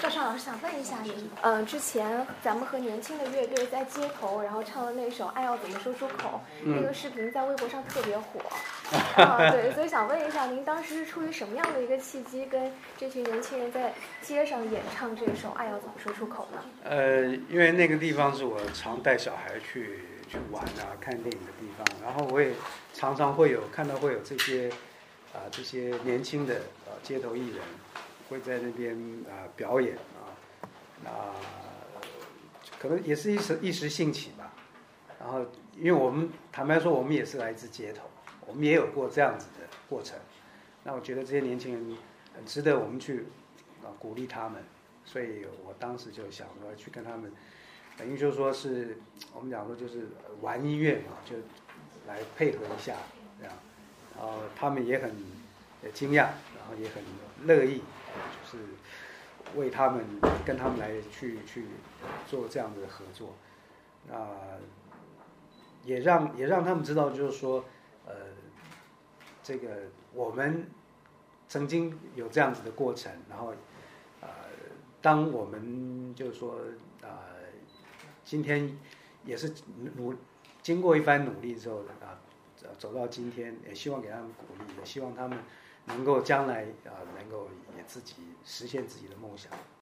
尚老师想问一下您，之前咱们和年轻的乐队在街头，然后唱的那首《爱要怎么说出口》，那个视频在微博上特别火。对，所以想问一下，您当时是出于什么样的一个契机，跟这群年轻人在街上演唱这首《爱要怎么说出口》呢？ 因为那个地方是我常带小孩去玩啊、看电影的地方，然后我也常常看到会有这些年轻的街头艺人会在那边表演可能也是一时兴起吧。然后，因为我们坦白说，我们也是来自街头，我们也有过这样子的过程。那我觉得这些年轻人很值得我们去鼓励他们，所以我当时就想说去跟他们，等于就是说是我们讲说就是玩音乐嘛，就来配合一下这样。然后他们也很惊讶，然后也很乐意，就是为他们跟他们来去做这样的合作。也让他们知道，就是说，这个我们曾经有这样子的过程，然后，当我们就是说，今天也是经过一番努力之后走到今天，也希望给他们鼓励，也希望他们能够将来能够也自己实现自己的梦想。